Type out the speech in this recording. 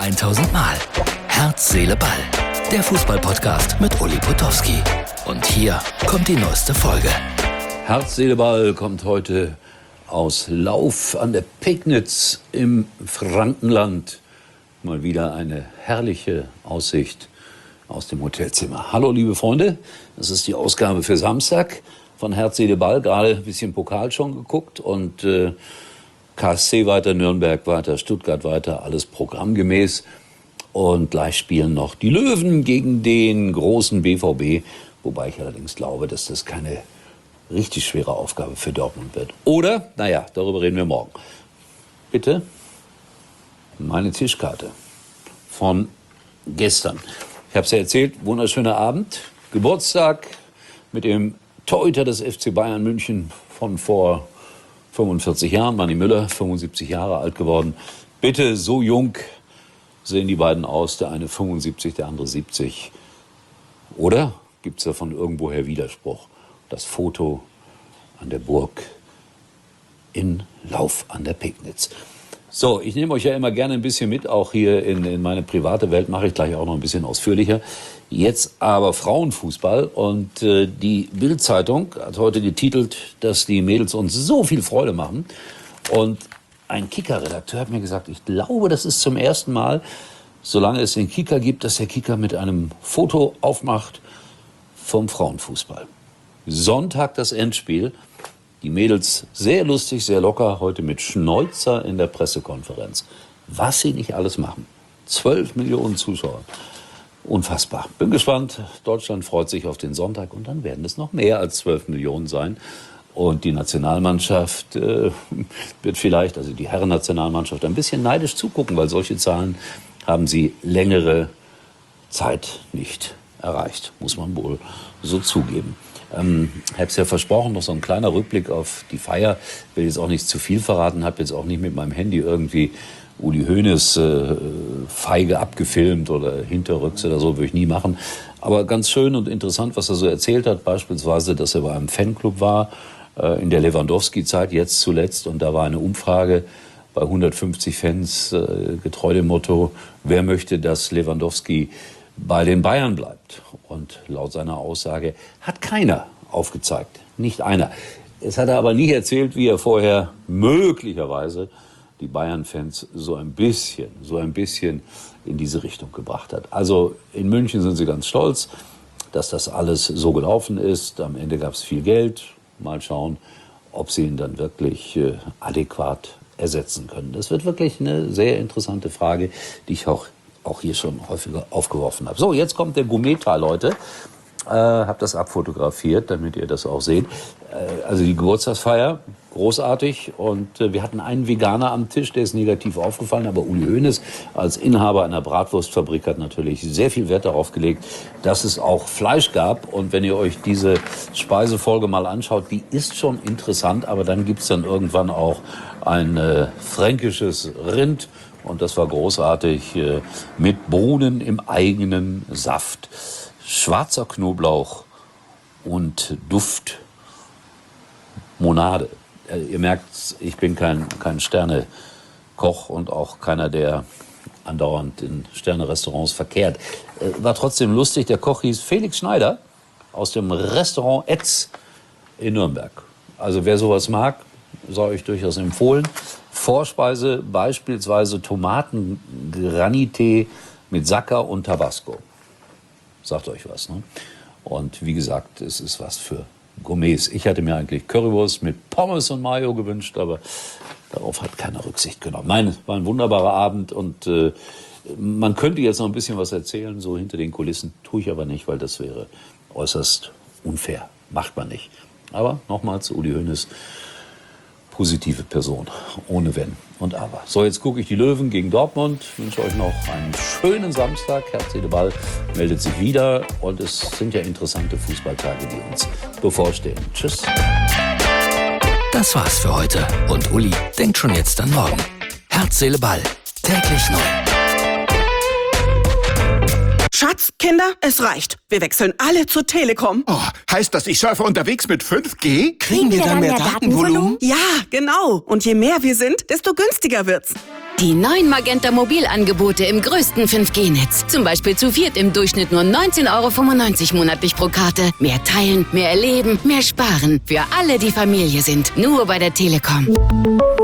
1000 Mal. Herz, Seele, Ball. Der Fußball-Podcast mit Uli Potowski. Und hier kommt die neueste Folge. Herz, Seele, Ball kommt heute aus Lauf an der Pegnitz im Frankenland. Mal wieder eine herrliche Aussicht aus dem Hotelzimmer. Hallo liebe Freunde, das ist die Ausgabe für Samstag von Herz, Seele, Ball. Gerade ein bisschen Pokal schon geguckt und KSC weiter, Nürnberg weiter, Stuttgart weiter, alles programmgemäß. Und gleich spielen noch die Löwen gegen den großen BVB. Wobei ich allerdings glaube, dass das keine richtig schwere Aufgabe für Dortmund wird. Oder, naja, darüber reden wir morgen. Bitte, meine Tischkarte von gestern. Ich habe es ja erzählt, wunderschöner Abend. Geburtstag mit dem Torhüter des FC Bayern München von vor 45 Jahren, Manni Müller, 75 Jahre alt geworden. Bitte, so jung sehen die beiden aus, der eine 75, der andere 70. Oder gibt es da von irgendwoher Widerspruch? Das Foto an der Burg in Lauf an der Pegnitz. So, ich nehme euch ja immer gerne ein bisschen mit, auch hier in meine private Welt, mache ich gleich auch noch ein bisschen ausführlicher. Jetzt aber Frauenfußball und die Bild-Zeitung hat heute getitelt, dass die Mädels uns so viel Freude machen. Und ein Kicker-Redakteur hat mir gesagt, ich glaube, das ist zum ersten Mal, solange es den Kicker gibt, dass der Kicker mit einem Foto aufmacht vom Frauenfußball. Sonntag das Endspiel. Die Mädels sehr lustig, sehr locker, heute mit Schnäuzer in der Pressekonferenz. Was sie nicht alles machen. 12 Millionen Zuschauer. Unfassbar. Bin gespannt. Deutschland freut sich auf den Sonntag und dann werden es noch mehr als 12 Millionen sein. Und die Nationalmannschaft wird vielleicht, also die Herren-Nationalmannschaft, ein bisschen neidisch zugucken, weil solche Zahlen haben sie längere Zeit nicht erreicht, muss man wohl so zugeben. Ich habe es ja versprochen, noch so ein kleiner Rückblick auf die Feier. Ich will jetzt auch nicht zu viel verraten, habe jetzt auch nicht mit meinem Handy irgendwie Uli Hoeneß feige abgefilmt oder hinterrücks oder so, würde ich nie machen. Aber ganz schön und interessant, was er so erzählt hat, beispielsweise, dass er bei einem Fanclub war, in der Lewandowski-Zeit, jetzt zuletzt, und da war eine Umfrage bei 150 Fans, getreu dem Motto, wer möchte, dass Lewandowski bei den Bayern bleibt. Und laut seiner Aussage hat keiner aufgezeigt, nicht einer. Es hat er aber nie erzählt, wie er vorher möglicherweise die Bayern-Fans so ein bisschen in diese Richtung gebracht hat. Also in München sind sie ganz stolz, dass das alles so gelaufen ist. Am Ende gab es viel Geld. Mal schauen, ob sie ihn dann wirklich adäquat ersetzen können. Das wird wirklich eine sehr interessante Frage, die ich auch hier schon häufiger aufgeworfen habe. So, jetzt kommt der Gourmet-Teil, Leute. Habe das abfotografiert, damit ihr das auch seht. Also die Geburtstagsfeier, großartig. Und wir hatten einen Veganer am Tisch, der ist negativ aufgefallen. Aber Uli Hoeneß als Inhaber einer Bratwurstfabrik hat natürlich sehr viel Wert darauf gelegt, dass es auch Fleisch gab. Und wenn ihr euch diese Speisefolge mal anschaut, die ist schon interessant. Aber dann gibt's dann irgendwann auch ein fränkisches Rind. Und das war großartig, mit Bohnen im eigenen Saft. Schwarzer Knoblauch und Duftmonade. Ihr merkt, ich bin kein Sternekoch und auch keiner, der andauernd in Sterne-Restaurants verkehrt. War trotzdem lustig. Der Koch hieß Felix Schneider aus dem Restaurant Etz in Nürnberg. Also wer sowas mag, sei euch durchaus empfohlen. Vorspeise beispielsweise Tomaten-Granité mit Sakka und Tabasco. Sagt euch was, ne? Und wie gesagt, es ist was für Gourmets. Ich hatte mir eigentlich Currywurst mit Pommes und Mayo gewünscht, aber darauf hat keiner Rücksicht genommen. Nein, war ein wunderbarer Abend und man könnte jetzt noch ein bisschen was erzählen, so hinter den Kulissen. Tue ich aber nicht, weil das wäre äußerst unfair. Macht man nicht. Aber nochmals, Uli Hoeneß, positive Person, ohne Wenn und Aber. So, jetzt gucke ich die Löwen gegen Dortmund. Ich wünsche euch noch einen schönen Samstag. Herz, Seele, Ball meldet sich wieder. Und es sind ja interessante Fußballtage, die uns bevorstehen. Tschüss. Das war's für heute. Und Uli denkt schon jetzt an morgen. Herz, Seele, Ball. Täglich neu. Schatz, Kinder, es reicht. Wir wechseln alle zur Telekom. Oh, heißt das, ich surfe unterwegs mit 5G? Kriegen wir dann mehr Datenvolumen? Ja, genau. Und je mehr wir sind, desto günstiger wird's. Die neuen Magenta Mobilangebote im größten 5G-Netz. Zum Beispiel zu viert im Durchschnitt nur 19,95 € monatlich pro Karte. Mehr teilen, mehr erleben, mehr sparen. Für alle, die Familie sind. Nur bei der Telekom.